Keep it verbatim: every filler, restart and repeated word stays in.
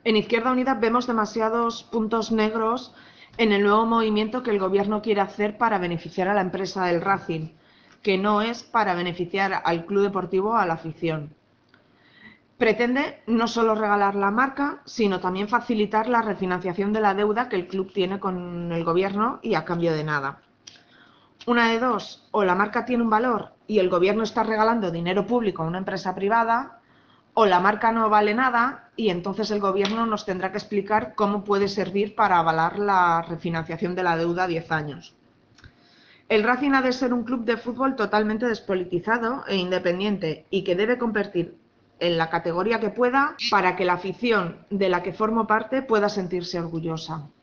En Izquierda Unida vemos demasiados puntos negros en el nuevo movimiento que el Gobierno quiere hacer para beneficiar a la empresa del Racing, que no es para beneficiar al club deportivo o a la afición. Pretende no solo regalar la marca, sino también facilitar la refinanciación de la deuda que el club tiene con el Gobierno y a cambio de nada. Una de dos, o la marca tiene un valor y el Gobierno está regalando dinero público a una empresa privada, o la marca no vale nada y entonces el Gobierno nos tendrá que explicar cómo puede servir para avalar la refinanciación de la deuda a diez años. El Racing ha de ser un club de fútbol totalmente despolitizado e independiente y que debe competir en la categoría que pueda para que la afición de la que formo parte pueda sentirse orgullosa.